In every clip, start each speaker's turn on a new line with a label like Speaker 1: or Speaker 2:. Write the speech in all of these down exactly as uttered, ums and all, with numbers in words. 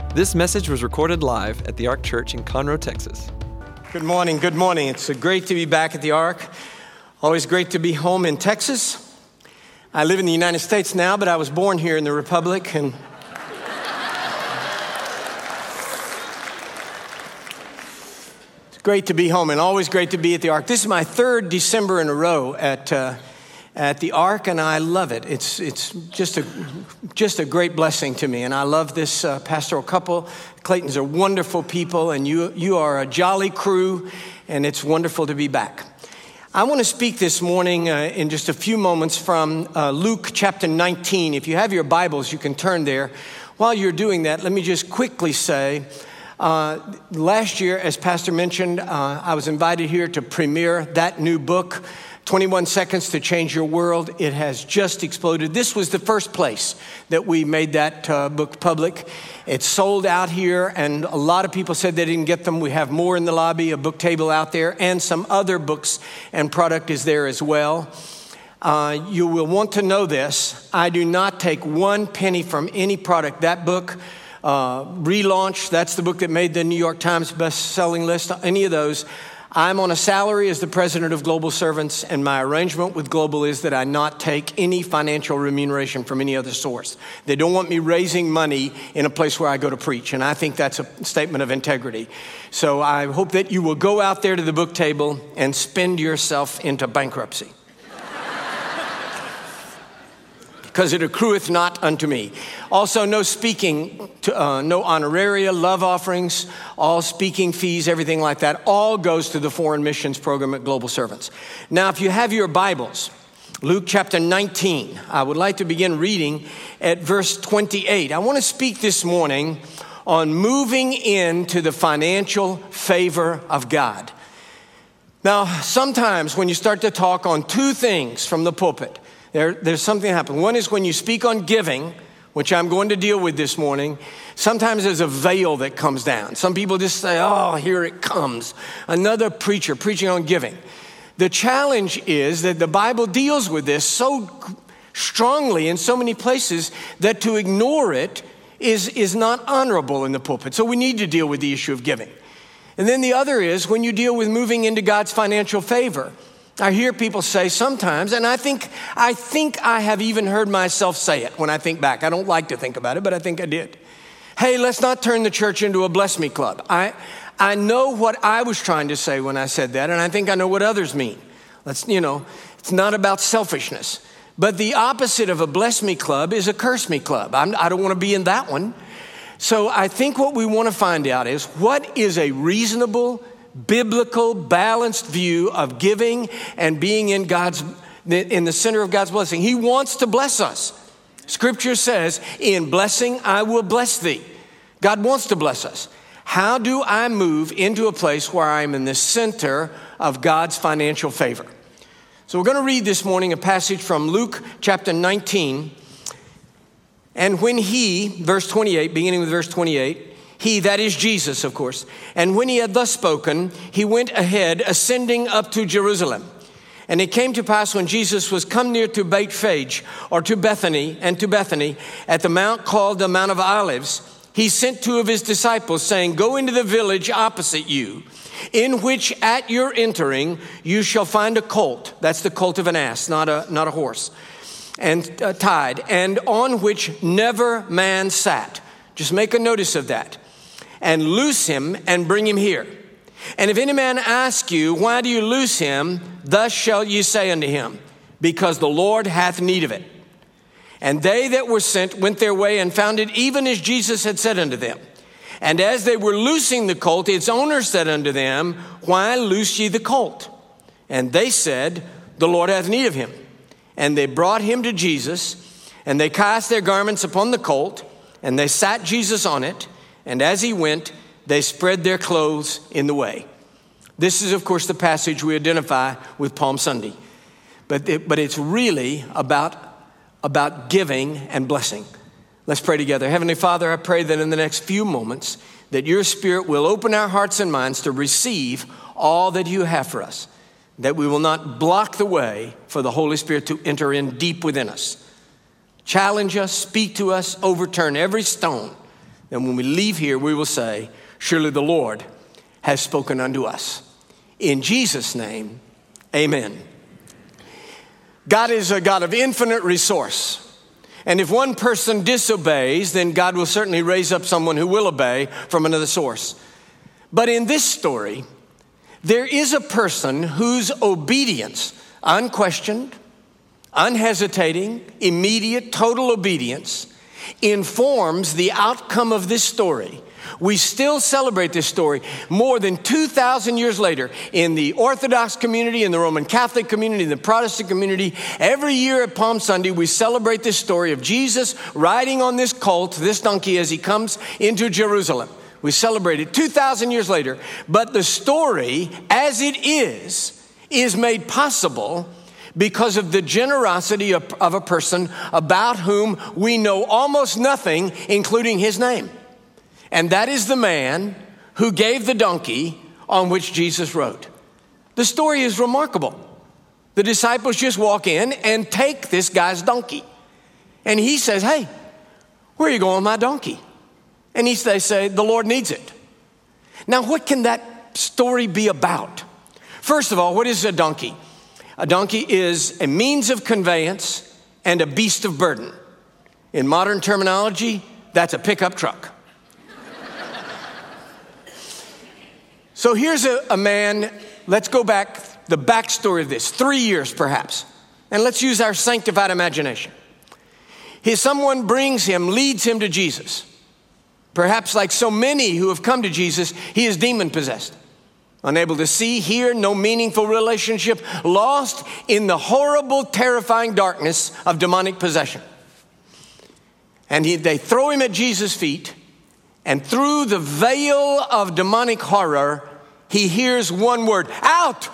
Speaker 1: This message was recorded live at the Ark Church in Conroe, Texas.
Speaker 2: Good morning, good morning. It's great to be back at the Ark. Always great to be home in Texas. I live in the United States now, but I was born here in the Republic, and it's great to be home and always great to be at the Ark. This is my third December in a row at uh, at the Ark, and I love it. It's it's just a just a great blessing to me, and I love this uh, pastoral couple. Claytons are wonderful people, and you you are a jolly crew, and it's wonderful to be back. I want to speak this morning uh, in just a few moments from uh, Luke chapter nineteen. If you have your Bibles, you can turn there. While you're doing that, let me just quickly say, uh, last year, as Pastor mentioned, uh, I was invited here to premiere that new book, twenty-one Seconds to Change Your World. It has just exploded. This was the first place that we made that uh, book public. It's sold out here, and a lot of people said they didn't get them. We have more in the lobby, a book table out there, and some other books and product is there as well. Uh, you will want to know this. I do not take one penny from any product. That book, uh, Relaunch, that's the book that made the New York Times best-selling list, any of those. I'm on a salary as the president of Global Servants, and my arrangement with Global is that I not take any financial remuneration from any other source. They don't want me raising money in a place where I go to preach, and I think that's a statement of integrity. So I hope that you will go out there to the book table and spend yourself into bankruptcy. Because it accrueth not unto me. Also, no speaking, to, uh, no honoraria, love offerings, all speaking fees, everything like that, all goes to the foreign missions program at Global Servants. Now, if you have your Bibles, Luke chapter nineteen, I would like to begin reading at verse twenty-eight. I want to speak this morning on moving into the financial favor of God. Now, sometimes when you start to talk on two things from the pulpit, There, there's something happen. One is when you speak on giving, which I'm going to deal with this morning, sometimes there's a veil that comes down. Some people just say, oh, here it comes. Another preacher preaching on giving. The challenge is that the Bible deals with this so strongly in so many places that to ignore it is, is not honorable in the pulpit. So we need to deal with the issue of giving. And then the other is when you deal with moving into God's financial favor. I hear people say sometimes, and I think I think I have even heard myself say it when I think back. I don't like to think about it, but I think I did. Hey, let's not turn the church into a bless me club. I I know what I was trying to say when I said that, and I think I know what others mean. Let's, you know, it's not about selfishness. But the opposite of a bless me club is a curse me club. I'm, I don't want to be in that one. So I think what we want to find out is what is a reasonable, biblical, balanced view of giving and being in God's, in the center of God's blessing. He wants to bless us. Scripture says, in blessing, I will bless thee. God wants to bless us. How do I move into a place where I'm in the center of God's financial favor? So we're going to read this morning a passage from Luke chapter nineteen. And when he, verse twenty-eight, beginning with verse twenty-eight, he, that is Jesus, of course. And when he had thus spoken, he went ahead, ascending up to Jerusalem. And it came to pass when Jesus was come near to Bethphage, or to Bethany, and to Bethany, at the mount called the Mount of Olives, he sent two of his disciples, saying, go into the village opposite you, in which at your entering you shall find a colt. That's the colt of an ass, not a, not a horse. And uh, tied, and on which never man sat. Just make a notice of that. And loose him and bring him here. And if any man ask you, why do you loose him? Thus shall you say unto him, because the Lord hath need of it. And they that were sent went their way and found it even as Jesus had said unto them. And as they were loosing the colt, its owner said unto them, why loose ye the colt? And they said, the Lord hath need of him. And they brought him to Jesus, and they cast their garments upon the colt, and they sat Jesus on it, and as he went, they spread their clothes in the way. This is, of course, the passage we identify with Palm Sunday. But, it, but it's really about, about giving and blessing. Let's pray together. Heavenly Father, I pray that in the next few moments, that your Spirit will open our hearts and minds to receive all that you have for us. That we will not block the way for the Holy Spirit to enter in deep within us. Challenge us, speak to us, overturn every stone And when we leave here, we will say, surely the Lord has spoken unto us. In Jesus' name, amen. God is a God of infinite resource. And if one person disobeys, then God will certainly raise up someone who will obey from another source. But in this story, there is a person whose obedience, unquestioned, unhesitating, immediate, total obedience, informs the outcome of this story. We still celebrate this story more than two thousand years later in the Orthodox community, in the Roman Catholic community, in the Protestant community. Every year at Palm Sunday, we celebrate this story of Jesus riding on this colt, this donkey, as he comes into Jerusalem. We celebrate it two thousand years later. But the story, as it is, is made possible because of the generosity of, of a person about whom we know almost nothing, including his name. And that is the man who gave the donkey on which Jesus rode. The story is remarkable. The disciples just walk in and take this guy's donkey. And he says, hey, where are you going with my donkey? And he, they say, the Lord needs it. Now, what can that story be about? First of all, what is a donkey? A donkey is a means of conveyance and a beast of burden. In modern terminology, that's a pickup truck. So here's a, a man, let's go back, the backstory of this, three years perhaps. And let's use our sanctified imagination. His someone brings him, leads him to Jesus. Perhaps like so many who have come to Jesus, he is demon possessed. Unable to see, hear, no meaningful relationship, lost in the horrible, terrifying darkness of demonic possession. And he, they throw him at Jesus' feet, and through the veil of demonic horror, he hears one word, out,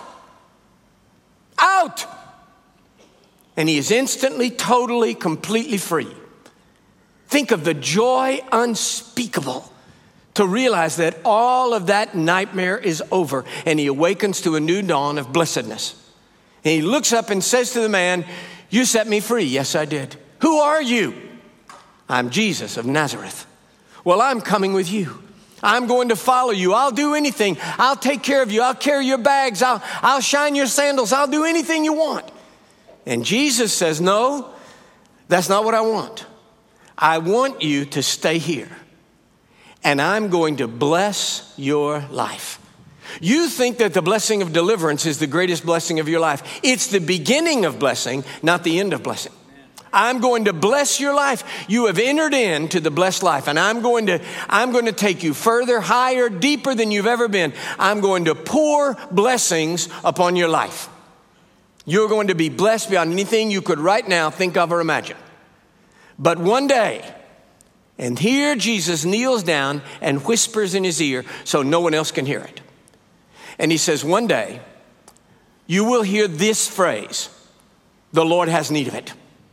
Speaker 2: out. And he is instantly, totally, completely free. Think of the joy unspeakable to realize that all of that nightmare is over, and he awakens to a new dawn of blessedness. And he looks up and says to the man, you set me free. Yes, I did. Who are you? I'm Jesus of Nazareth. Well, I'm coming with you. I'm going to follow you. I'll do anything. I'll take care of you. I'll carry your bags. I'll, I'll shine your sandals. I'll do anything you want. And Jesus says, no, that's not what I want. I want you to stay here, and I'm going to bless your life. You think that the blessing of deliverance is the greatest blessing of your life. It's the beginning of blessing, not the end of blessing. I'm going to bless your life. You have entered into the blessed life, and I'm going to, I'm going to take you further, higher, deeper than you've ever been. I'm going to pour blessings upon your life. You're going to be blessed beyond anything you could right now think of or imagine. But one day, and here Jesus kneels down and whispers in his ear so no one else can hear it. And he says, one day, you will hear this phrase, the Lord has need of it.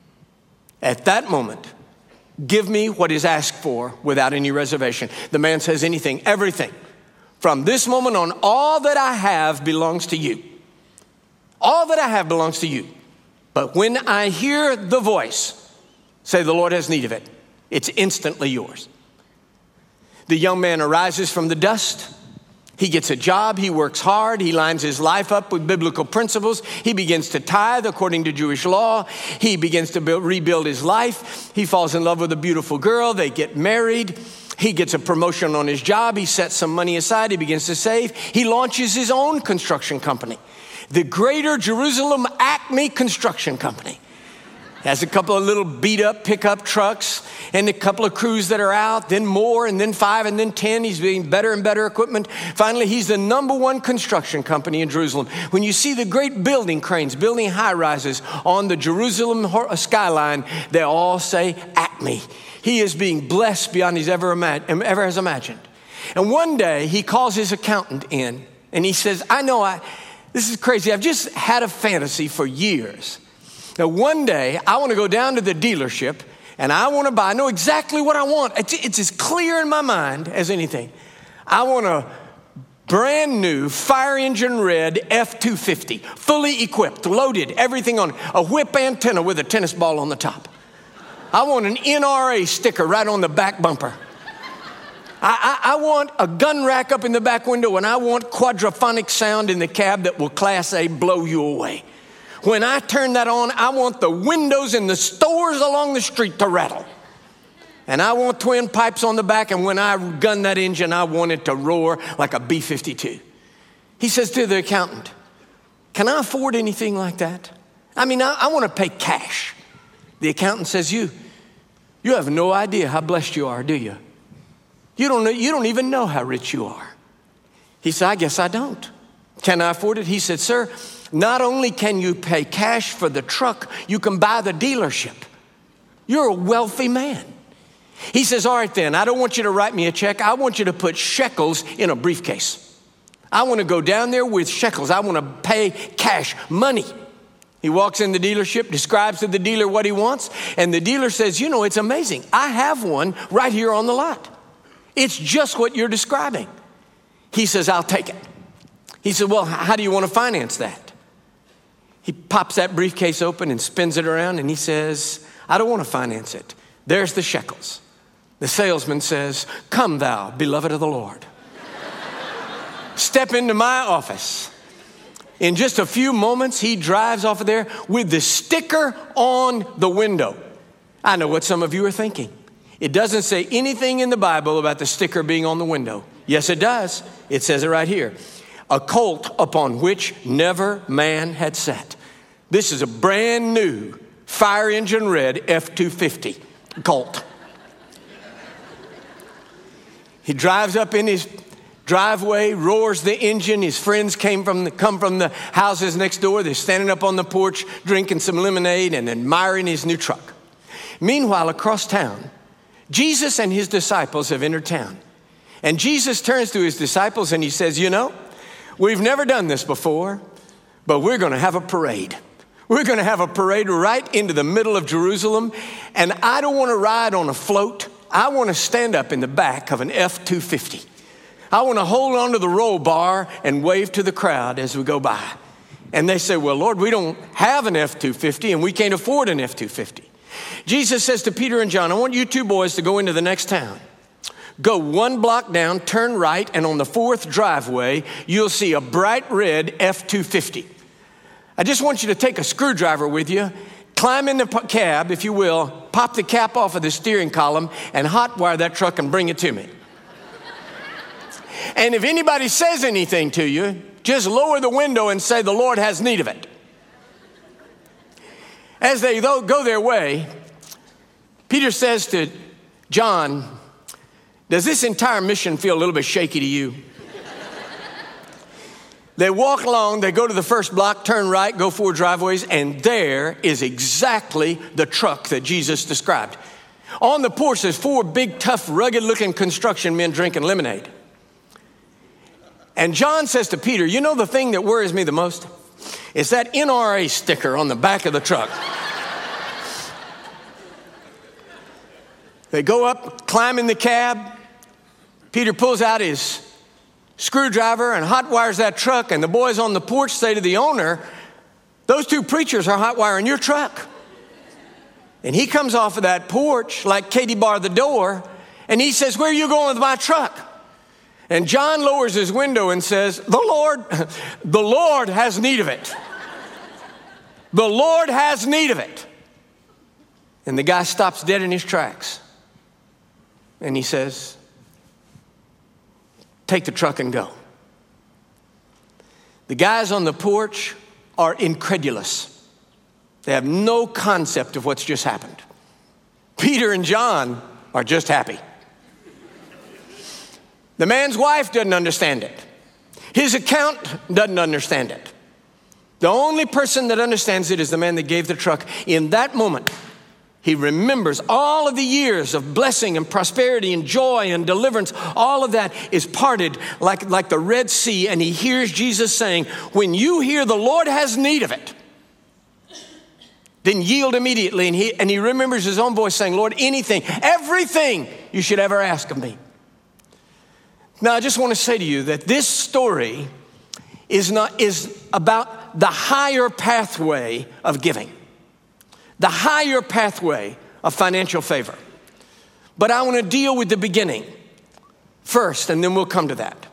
Speaker 2: At that moment, give me what is asked for without any reservation. The man says anything, everything. From this moment on, all that I have belongs to you. All that I have belongs to you. But when I hear the voice, say the Lord has need of it, it's instantly yours. The young man arises from the dust. He gets a job, he works hard, he lines his life up with biblical principles. He begins to tithe according to Jewish law. He begins to build, rebuild his life. He falls in love with a beautiful girl. They get married. He gets a promotion on his job. He sets some money aside. He begins to save. He launches his own construction company, the Greater Jerusalem Acme Construction Company. Has a couple of little beat up pickup trucks and a couple of crews that are out, then more, and then five, and then ten. He's getting better and better equipment. Finally, he's the number one construction company in Jerusalem. When you see the great building cranes, building high rises on the Jerusalem skyline, they all say Acme. He is being blessed beyond he's ever, imag- ever has imagined. And one day he calls his accountant in and he says, I know I, this is crazy. I've just had a fantasy for years. Now, one day, I want to go down to the dealership, and I want to buy, I know exactly what I want. It's, it's as clear in my mind as anything. I want a brand new fire engine red F two fifty, fully equipped, loaded, everything on it, a whip antenna with a tennis ball on the top. I want an N R A sticker right on the back bumper. I, I, I want a gun rack up in the back window, and I want quadraphonic sound in the cab that will Class A blow you away. When I turn that on, I want the windows in the stores along the street to rattle. And I want twin pipes on the back, and when I gun that engine, I want it to roar like a B fifty-two. He says to the accountant, can I afford anything like that? I mean, I, I want to pay cash. The accountant says, you, you have no idea how blessed you are, do you? You don't know, you don't even know how rich you are. He said, I guess I don't. Can I afford it? He said, sir, not only can you pay cash for the truck, you can buy the dealership. You're a wealthy man. He says, all right then, I don't want you to write me a check. I want you to put shekels in a briefcase. I want to go down there with shekels. I want to pay cash, money. He walks in the dealership, describes to the dealer what he wants, and the dealer says, you know, it's amazing. I have one right here on the lot. It's just what you're describing. He says, I'll take it. He said, well, how do you want to finance that? He pops that briefcase open and spins it around, and he says, I don't want to finance it. There's the shekels. The salesman says, come thou, beloved of the Lord. Step into my office. In just a few moments, he drives off of there with the sticker on the window. I know what some of you are thinking. It doesn't say anything in the Bible about the sticker being on the window. Yes, it does. It says it right here. A colt upon which never man had sat. This is a brand new fire engine red F two fifty Colt. He drives up in his driveway, roars the engine. His friends came from the, come from the houses next door. They're standing up on the porch, drinking some lemonade and admiring his new truck. Meanwhile, across town, Jesus and his disciples have entered town. And Jesus turns to his disciples and he says, you know, we've never done this before, but we're going to have a parade. We're going to have a parade right into the middle of Jerusalem. And I don't want to ride on a float. I want to stand up in the back of an F two fifty. I want to hold on to the roll bar and wave to the crowd as we go by. And they say, well, Lord, we don't have an F two fifty and we can't afford an F two fifty. Jesus says to Peter and John, I want you two boys to go into the next town. Go one block down, turn right, and on the fourth driveway, you'll see a bright red F two fifty. I just want you to take a screwdriver with you, climb in the cab, if you will, pop the cap off of the steering column, and hotwire that truck and bring it to me. And if anybody says anything to you, just lower the window and say, the Lord has need of it. As they go their way, Peter says to John, does this entire mission feel a little bit shaky to you? They walk along, they go to the first block, turn right, go four driveways, and there is exactly the truck that Jesus described. On the porch, there's four big, tough, rugged-looking construction men drinking lemonade. And John says to Peter, you know the thing that worries me the most? It's that N R A sticker on the back of the truck. They go up, climb in the cab. Peter pulls out his screwdriver and hot wires that truck, and the boys on the porch say to the owner, those two preachers are hot wiring your truck. And he comes off of that porch like Katie barred the door, and he says, where are you going with my truck? And John lowers his window and says, the Lord, the Lord has need of it. The Lord has need of it. And the guy stops dead in his tracks. And he says, take the truck and go. The guys on the porch are incredulous. They have no concept of what's just happened. Peter and John are just happy. The man's wife doesn't understand it. His accountant doesn't understand it. The only person that understands it is the man that gave the truck. In that moment, he remembers all of the years of blessing and prosperity and joy and deliverance. All of that is parted like, like the Red Sea. And he hears Jesus saying, when you hear the Lord has need of it, then yield immediately. And he, and he remembers his own voice saying, Lord, anything, everything you should ever ask of me. Now, I just want to say to you that this story is not is about the higher pathway of giving, the higher pathway of financial favor. But I want to deal with the beginning. first, and then we'll come to that.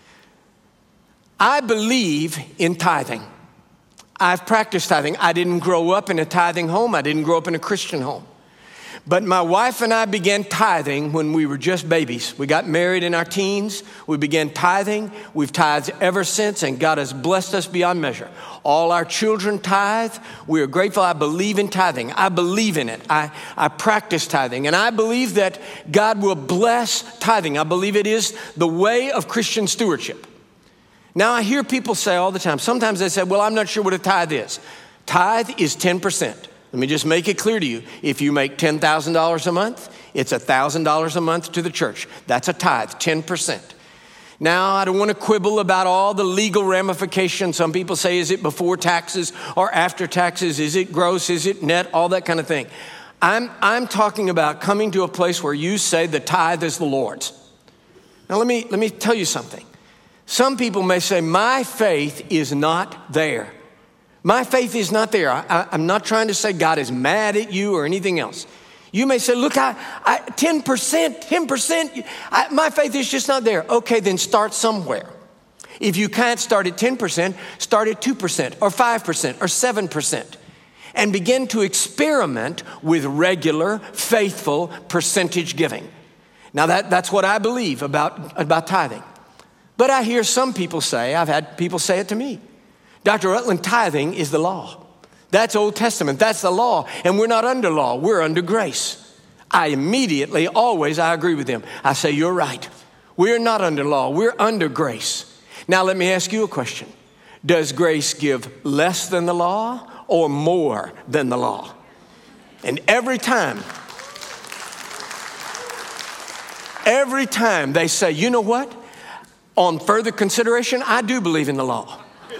Speaker 2: I believe in tithing. I've practiced tithing. I didn't grow up in a tithing home. I didn't grow up in a Christian home. But my wife and I began tithing when we were just babies. We got married in our teens. We began tithing. We've tithed ever since, and God has blessed us beyond measure. All our children tithe. We are grateful. I believe in tithing. I believe in it. I, I practice tithing. And I believe that God will bless tithing. I believe it is the way of Christian stewardship. Now, I hear people say all the time, sometimes they say, well, I'm not sure what a tithe is. Tithe is ten percent. Let me just make it clear to you. If you make ten thousand dollars a month, it's one thousand dollars a month to the church. That's a tithe, ten percent. Now, I don't want to quibble about all the legal ramifications. Some people say, is it before taxes or after taxes? Is it gross? Is it net? All that kind of thing. I'm, I'm talking about coming to a place where you say the tithe is the Lord's. Now, let me, let me tell you something. Some people may say, my faith is not there. My faith is not there. I, I, I'm not trying to say God is mad at you or anything else. You may say, look, I, I ten percent, ten percent, I, my faith is just not there. Okay, then start somewhere. If you can't start at ten percent, start at two percent or five percent or seven percent and begin to experiment with regular, faithful percentage giving. Now, that, that's what I believe about, about tithing. But I hear some people say, I've had people say it to me, Doctor Rutland, tithing is the law. That's Old Testament. That's the law. And we're not under law. We're under grace. I immediately, always, I agree with them. I say, you're right. We're not under law. We're under grace. Now, let me ask you a question. Does grace give less than the law or more than the law? And every time, every time they say, you know what? On further consideration, I do believe in the law.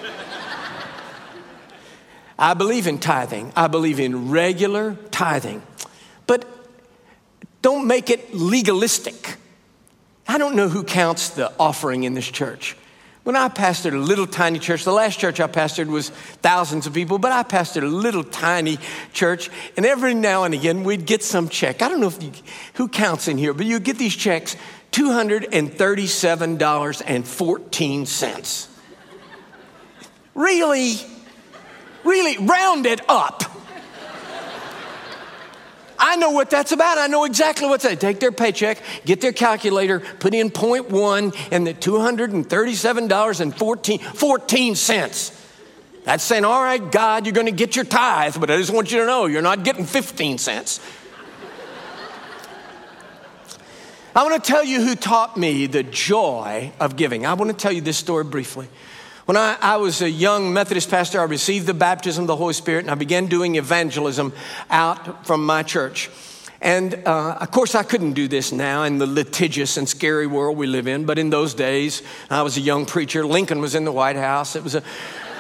Speaker 2: I believe in tithing. I believe in regular tithing. But don't make it legalistic. I don't know who counts the offering in this church. When I pastored a little tiny church, the last church I pastored was thousands of people, but I pastored a little tiny church, and every now and again we'd get some check. I don't know if you, who counts in here, but you get these checks, two hundred thirty-seven dollars and fourteen cents. Really? Really, round it up. I know what that's about. I know exactly what's that. Take their paycheck, get their calculator, put in point one, and the two hundred thirty-seven dollars and fourteen cents. That's saying, all right, God, you're going to get your tithe, but I just want you to know you're not getting fifteen cents. I want to tell you who taught me the joy of giving. I want to tell you this story briefly. When I, I was a young Methodist pastor, I received the baptism of the Holy Spirit, and I began doing evangelism out from my church. And uh, of course, I couldn't do this now in the litigious and scary world we live in, but in those days, I was a young preacher. Lincoln was in the White House. It was a...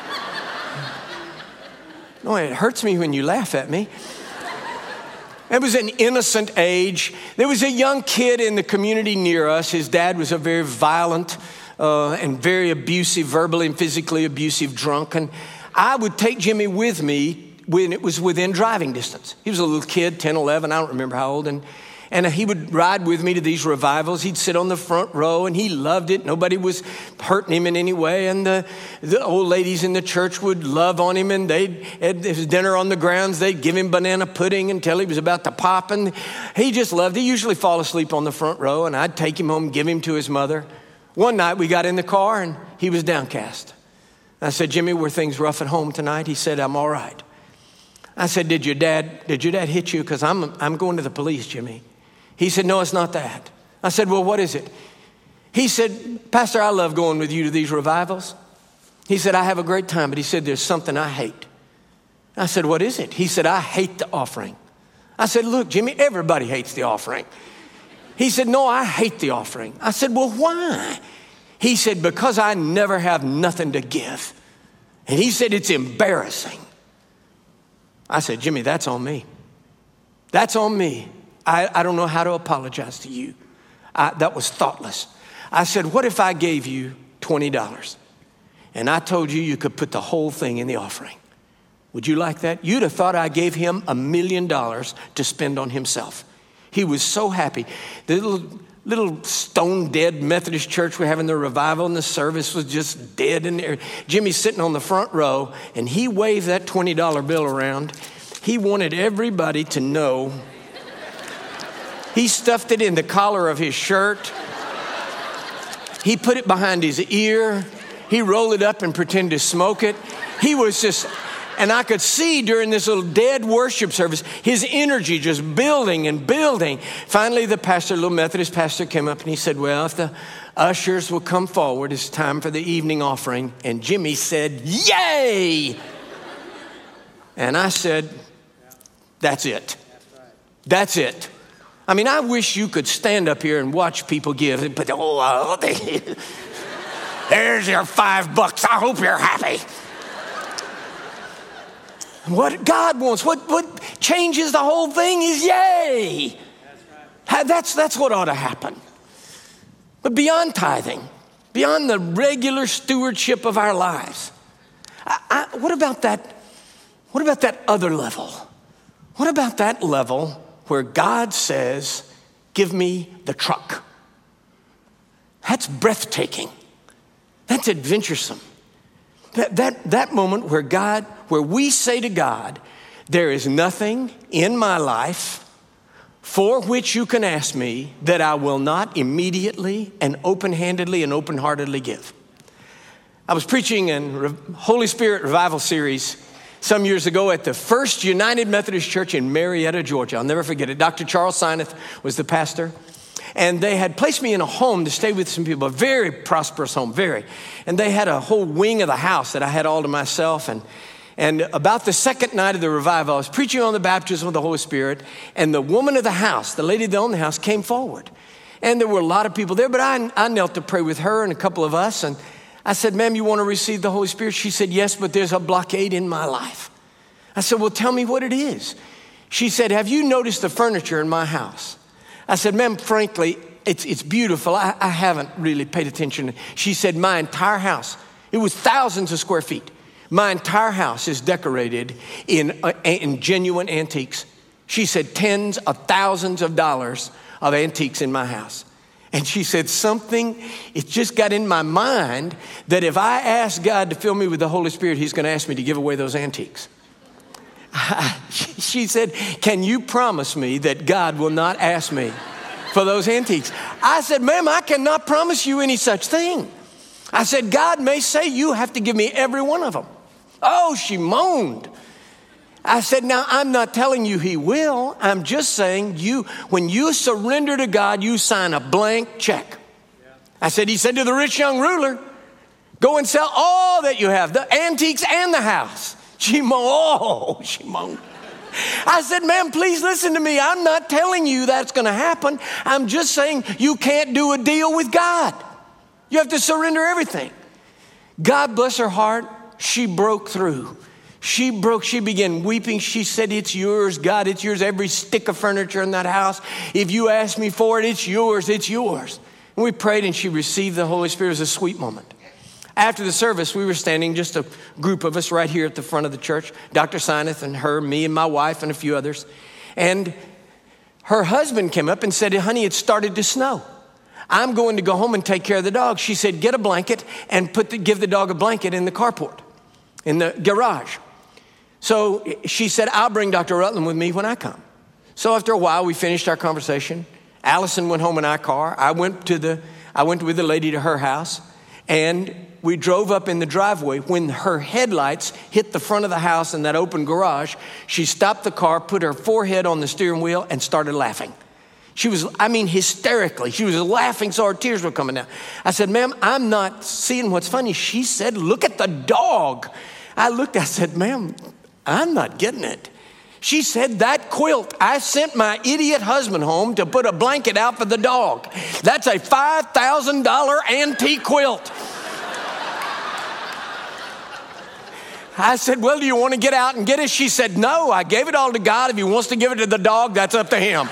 Speaker 2: No, it hurts me when you laugh at me. It was an innocent age. There was a young kid in the community near us. His dad was a very violent uh, and very abusive, verbally and physically abusive drunk. And I would take Jimmy with me when it was within driving distance. He was a little kid, ten, eleven, I don't remember how old. And, and he would ride with me to these revivals. He'd sit on the front row, and he loved it. Nobody was hurting him in any way. And the, the old ladies in the church would love on him, and they'd, at his dinner on the grounds, they'd give him banana pudding until he was about to pop. And he just loved it. He usually fall asleep on the front row, and I'd take him home, give him to his mother. One night we got in the car, and he was downcast. I said, Jimmy, were things rough at home tonight? He said, I'm all right. I said, did your dad, did your dad hit you? Because I'm, I'm going to the police, Jimmy. He said, no, it's not that. I said, well, what is it? He said, Pastor, I love going with you to these revivals. He said, I have a great time, but he said, there's something I hate. I said, what is it? He said, I hate the offering. I said, look, Jimmy, everybody hates the offering. He said, no, I hate the offering. I said, well, why? He said, because I never have nothing to give. And he said, it's embarrassing. I said, Jimmy, that's on me. That's on me. I, I don't know how to apologize to you. I, that was thoughtless. I said, what if I gave you twenty dollars and I told you you could put the whole thing in the offering? Would you like that? You'd have thought I gave him a million dollars to spend on himself. He was so happy. The little little stone dead Methodist church we're having the revival, and the service was just dead in there. Jimmy's sitting on the front row, and he waved that twenty dollar bill around. He wanted everybody to know. He stuffed it in the collar of his shirt. He put it behind his ear. He rolled it up and pretended to smoke it. He was just, and I could see during this little dead worship service, his energy just building and building. Finally, the pastor, little Methodist pastor, came up and he said, well, if the ushers will come forward, it's time for the evening offering. And Jimmy said, yay! And I said, that's it. That's it. I mean, I wish you could stand up here and watch people give, but oh, they, there's your five bucks. I hope you're happy. What God wants, what, what changes the whole thing is yay. That's right. That's, that's what ought to happen. But beyond tithing, beyond the regular stewardship of our lives, I, I, what about that, what about that other level? What about that level where God says, give me the truck? That's breathtaking. That's adventuresome. That, that, that moment where God, where we say to God, there is nothing in my life for which you can ask me that I will not immediately and open-handedly and open-heartedly give. I was preaching in Holy Spirit Revival Series some years ago at the First United Methodist Church in Marietta, Georgia. I'll never forget it. Doctor Charles Sineth was the pastor. And they had placed me in a home to stay with some people, a very prosperous home, very. And they had a whole wing of the house that I had all to myself. And, and about the second night of the revival, I was preaching on the baptism of the Holy Spirit. And the woman of the house, the lady that owned the house, came forward. And there were a lot of people there, but I, I knelt to pray with her and a couple of us. And I said, ma'am, you want to receive the Holy Spirit? She said, yes, but there's a blockade in my life. I said, well, tell me what it is. She said, have you noticed the furniture in my house? I said, ma'am, frankly, it's, it's beautiful. I, I haven't really paid attention. She said, my entire house, it was thousands of square feet. My entire house is decorated in, uh, in genuine antiques. She said, tens of thousands of dollars of antiques in my house. And she said, something, it just got in my mind that if I ask God to fill me with the Holy Spirit, he's going to ask me to give away those antiques. She said, can you promise me that God will not ask me for those antiques? I said, ma'am, I cannot promise you any such thing. I said, God may say you have to give me every one of them. Oh, she moaned. I said, now, I'm not telling you he will. I'm just saying you, when you surrender to God, you sign a blank check. I said, he said to the rich young ruler, go and sell all that you have, the antiques and the house. She moaned, oh, she moaned. I said, ma'am, please listen to me. I'm not telling you that's going to happen. I'm just saying you can't do a deal with God. You have to surrender everything. God bless her heart. She broke through. She broke, she began weeping. She said, it's yours, God, it's yours. Every stick of furniture in that house. If you ask me for it, it's yours, it's yours. And we prayed and she received the Holy Spirit. It was a sweet moment. After the service, we were standing, just a group of us right here at the front of the church. Doctor Sineth and her, me and my wife and a few others. And her husband came up and said, honey, it started to snow. I'm going to go home and take care of the dog. She said, get a blanket and put the, give the dog a blanket in the carport, in the garage. So she said, I'll bring Doctor Rutland with me when I come. So after a while, we finished our conversation. Allison went home in our car. I went to the, I went with the lady to her house. And we drove up in the driveway. When her headlights hit the front of the house in that open garage, she stopped the car, put her forehead on the steering wheel, and started laughing. She was, I mean, hysterically. She was laughing so her tears were coming down. I said, ma'am, I'm not seeing what's funny. She said, look at the dog. I looked, I said, ma'am, I'm not getting it. She said, that quilt, I sent my idiot husband home to put a blanket out for the dog. That's a five thousand dollars antique quilt. I said, well, do you want to get out and get it? She said, no, I gave it all to God. If he wants to give it to the dog, that's up to him.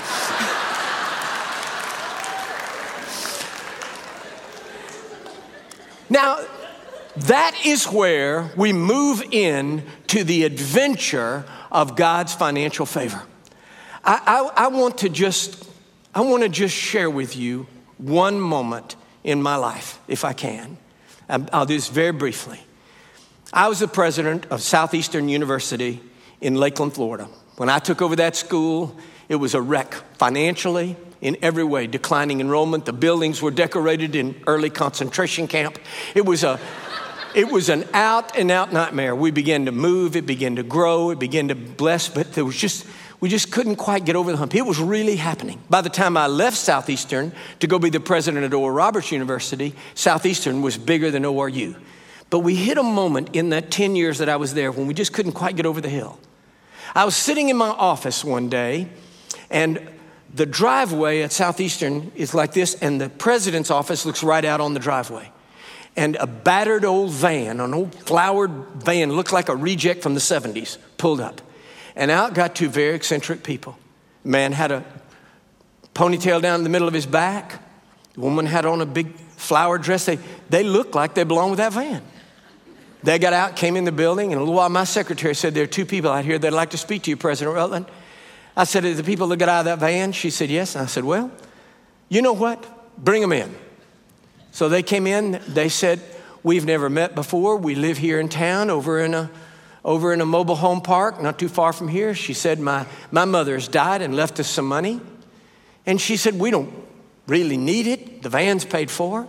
Speaker 2: Now, that is where we move in to the adventure of God's financial favor. I, I, I want to just, I want to just share with you one moment in my life, if I can. I'll do this very briefly. I was the president of Southeastern University in Lakeland, Florida. When I took over that school, it was a wreck financially, in every way, declining enrollment. The buildings were decorated in early concentration camp. It was a, it was an out and out nightmare. We began to move, it began to grow, it began to bless, but there was just, we just couldn't quite get over the hump. It was really happening. By the time I left Southeastern to go be the president at Oral Roberts University, Southeastern was bigger than O R U. But we hit a moment in that ten years that I was there when we just couldn't quite get over the hill. I was sitting in my office one day, and the driveway at Southeastern is like this, and the president's office looks right out on the driveway. And a battered old van, an old flowered van, looked like a reject from the seventies, pulled up. And out got two very eccentric people. The man had a ponytail down the middle of his back. The woman had on a big flower dress. They, they looked like they belonged with that van. They got out, came in the building, and a little while my secretary said, there are two people out here that'd like to speak to you, President Rutland. I said, did the people that got out of that van? She said, yes. And I said, well, you know what? Bring them in. So they came in. They said, we've never met before. We live here in town over in a, over in a mobile home park, not too far from here. She said, my, my mother's died and left us some money. And she said, we don't really need it. The van's paid for.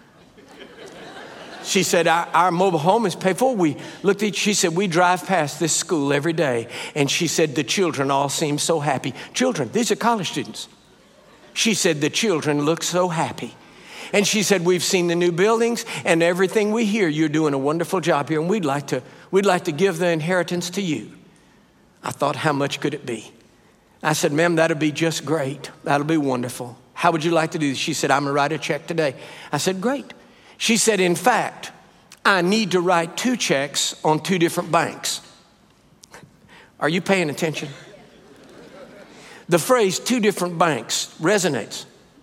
Speaker 2: She said, our, our mobile home is paid for. We looked at, she said, we drive past this school every day. And she said, the children all seem so happy. Children, these are college students. She said, the children look so happy. And she said, we've seen the new buildings and everything we hear. You're doing a wonderful job here, and we'd like to, we'd like to give the inheritance to you. I thought, how much could it be? I said, ma'am, that'll be just great. That'll be wonderful. How would you like to do this? She said, I'm gonna write a check today. I said, great. She said, in fact, I need to write two checks on two different banks. Are you paying attention? The phrase two different banks resonates.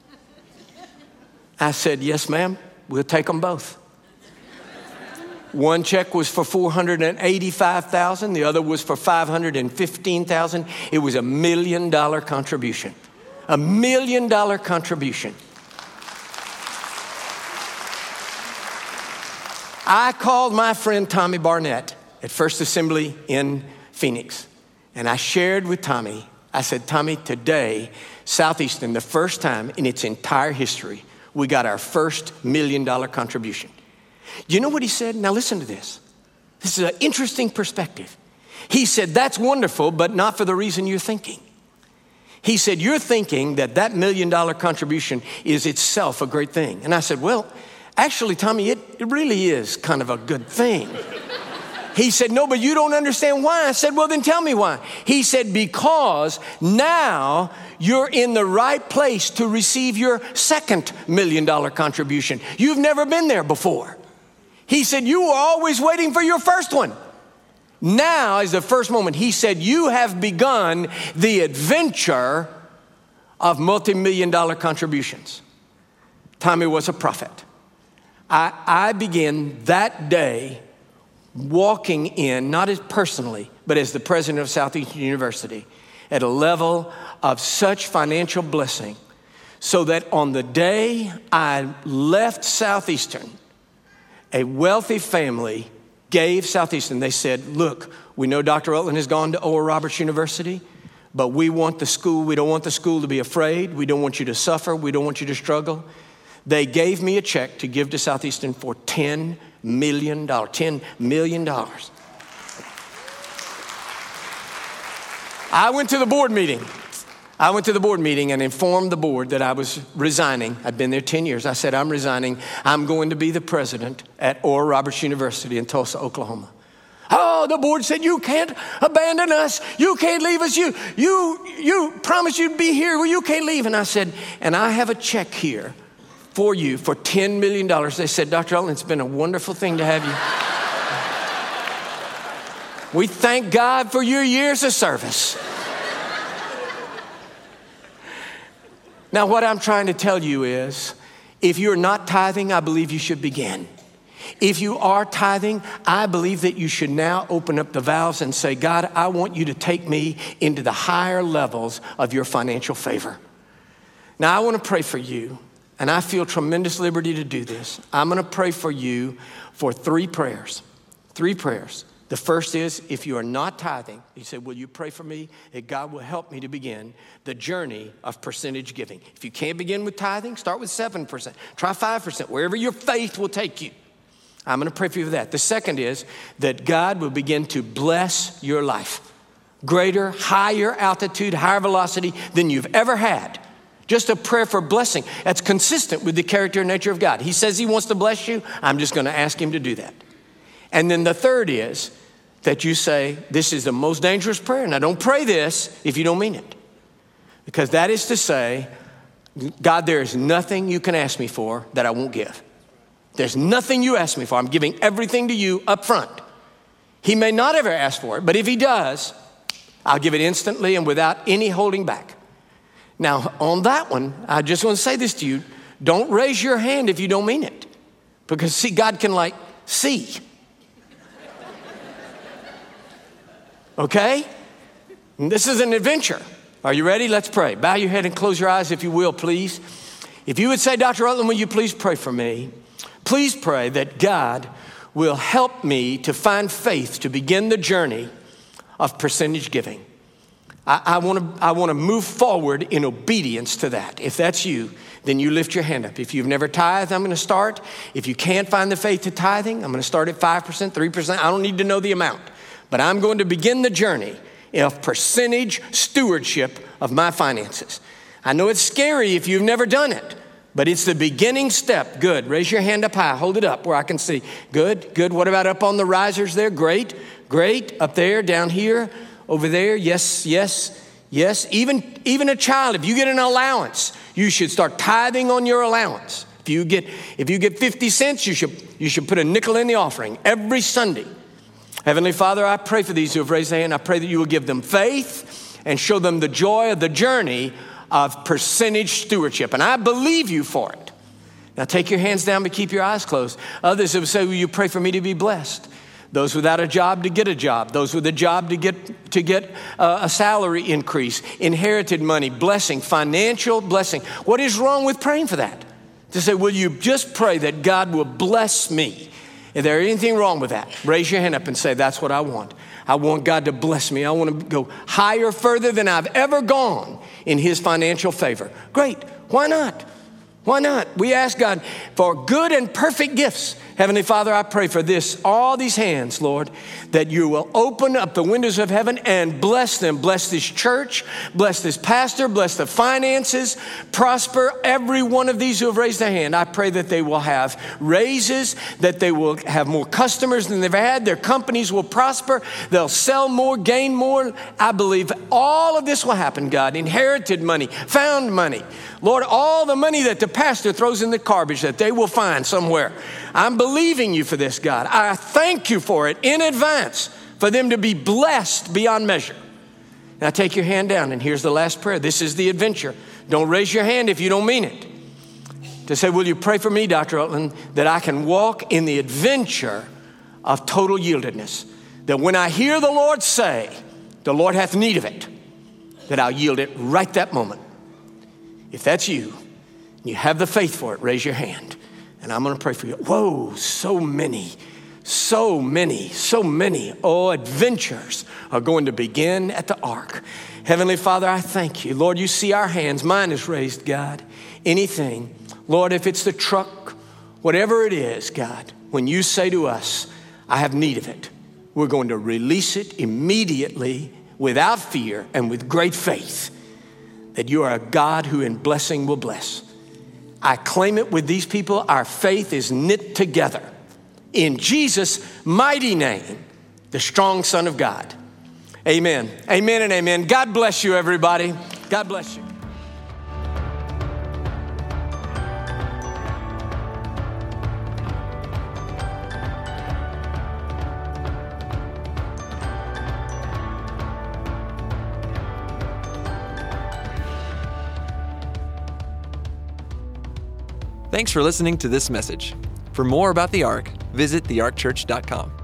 Speaker 2: I said, yes, ma'am, we'll take them both. One check was for four hundred eighty-five thousand dollars. The other was for five hundred fifteen thousand dollars. It was a million dollar contribution. A million dollar contribution. I called my friend Tommy Barnett at First Assembly in Phoenix, and I shared with Tommy, I said, Tommy, today, Southeastern, the first time in its entire history, we got our first million dollar contribution. You know what he said? Now listen to this. This is an interesting perspective. He said, that's wonderful, but not for the reason you're thinking. He said, you're thinking that that million dollar contribution is itself a great thing. And I said, well, actually, Tommy, it, it really is kind of a good thing. He said, no, but you don't understand why. I said, well, then tell me why. He said, because now you're in the right place to receive your second million dollar contribution. You've never been there before. He said, you were always waiting for your first one. Now is the first moment. He said, you have begun the adventure of multi-million dollar contributions. Tommy was a prophet. I, I began that day walking in, not as personally, but as the president of Southeastern University, at a level of such financial blessing, so that on the day I left Southeastern, a wealthy family gave Southeastern, they said, look, we know Doctor Rutland has gone to Oral Roberts University, but we want the school, we don't want the school to be afraid. We don't want you to suffer. We don't want you to struggle. They gave me a check to give to Southeastern for ten million dollars. ten million dollars. I went to the board meeting. I went to the board meeting and informed the board that I was resigning. I'd been there ten years. I said, I'm resigning. I'm going to be the president at Oral Roberts University in Tulsa, Oklahoma. Oh, the board said, you can't abandon us. You can't leave us. You, you, you promised you'd be here. Well, you can't leave. And I said, and I have a check here for you for ten million dollars. They said, Doctor Rutland, it's been a wonderful thing to have you. We thank God for your years of service. Now, what I'm trying to tell you is, if you're not tithing, I believe you should begin. If you are tithing, I believe that you should now open up the valves and say, God, I want you to take me into the higher levels of your financial favor. Now, I want to pray for you. and I feel tremendous liberty to do this, I'm going to pray for you for three prayers. Three prayers. The first is, if you are not tithing, you say, will you pray for me that God will help me to begin the journey of percentage giving? If you can't begin with tithing, start with seven percent. Try five percent, wherever your faith will take you. I'm going to pray for you for that. The second is that God will begin to bless your life. Greater, higher altitude, higher velocity than you've ever had. Just a prayer for blessing that's consistent with the character and nature of God. He says he wants to bless you. I'm just going to ask him to do that. And then the third is that you say, this is the most dangerous prayer. Now, don't pray this if you don't mean it. Because that is to say, God, there is nothing you can ask me for that I won't give. There's nothing you ask me for. I'm giving everything to you up front. He may not ever ask for it, but if he does, I'll give it instantly and without any holding back. Now, on that one, I just want to say this to you. Don't raise your hand if you don't mean it. Because, see, God can, like, see. Okay? And this is an adventure. Are you ready? Let's pray. Bow your head and close your eyes if you will, please. If you would say, Doctor Rutland, will you please pray for me? Please pray that God will help me to find faith to begin the journey of percentage giving. I, I want to I want to move forward in obedience to that. If that's you, then you lift your hand up. If you've never tithed, I'm going to start. If you can't find the faith to tithing, I'm going to start at five percent, three percent. I don't need to know the amount. But I'm going to begin the journey of percentage stewardship of my finances. I know it's scary if you've never done it, but it's the beginning step. Good. Raise your hand up high. Hold it up where I can see. Good, good. What about up on the risers there? Great, great. Up there, down here, over there. Yes, yes, yes. Even, even a child, if you get an allowance, you should start tithing on your allowance. If you get, if you get fifty cents, you should, you should put a nickel in the offering every Sunday. Heavenly Father, I pray for these who have raised their hand. I pray that you will give them faith and show them the joy of the journey of percentage stewardship. And I believe you for it. Now take your hands down, but keep your eyes closed. Others have said, will you pray for me to be blessed? Those without a job to get a job. Those with a job to get to get a, a salary increase, inherited money, blessing, financial blessing. What is wrong with praying for that? To say, will you just pray that God will bless me? If there is anything wrong with that, raise your hand up and say, that's what I want. I want God to bless me. I want to go higher, further than I've ever gone in his financial favor. Great. Why not? Why not? We ask God for good and perfect gifts. Heavenly Father, I pray for this, all these hands, Lord, that you will open up the windows of heaven and bless them. Bless this church, bless this pastor, bless the finances, prosper every one of these who have raised their hand. I pray that they will have raises, that they will have more customers than they've had. Their companies will prosper. They'll sell more, gain more. I believe all of this will happen, God. Inherited money, found money. Lord, all the money that the pastor throws in the garbage that they will find somewhere. I'm believing you for this, God. I thank you for it in advance for them to be blessed beyond measure. Now take your hand down, and here's the last prayer. This is the adventure. Don't raise your hand if you don't mean it. To say, will you pray for me, Doctor Rutland, that I can walk in the adventure of total yieldedness. That when I hear the Lord say, the Lord hath need of it, that I'll yield it right that moment. If that's you, and you have the faith for it, raise your hand. And I'm going to pray for you. Whoa, so many, so many, so many, oh, adventures are going to begin at the Ark. Heavenly Father, I thank you. Lord, you see our hands. Mine is raised, God. Anything. Lord, if it's the truck, whatever it is, God, when you say to us, I have need of it, we're going to release it immediately without fear and with great faith that you are a God who in blessing will bless. I claim it with these people. Our faith is knit together. In Jesus' mighty name, the strong Son of God. Amen. Amen and amen. God bless you, everybody. God bless you.
Speaker 1: Thanks for listening to this message. For more about the Ark, visit the ark church dot com.